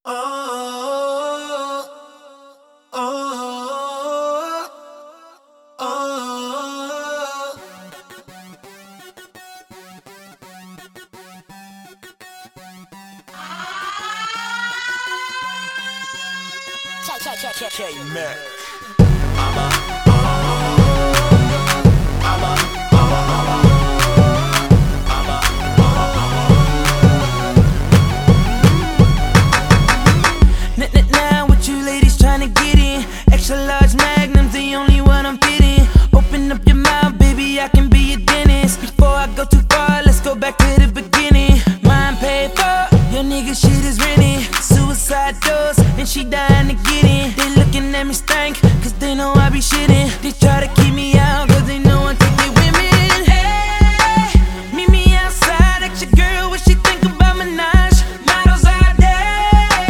Oh, oh, oh. K-Mac. Now what you ladies tryna get in? Extra large magnums, the only one I'm fitting. Open up your mouth, baby, I can be your dentist. Before I go too far, let's go back to the beginning. Mine paid for, your nigga shit is rented. Suicide doors, and she dying to get in. They looking at me stank, cause they know I be shitting. They try to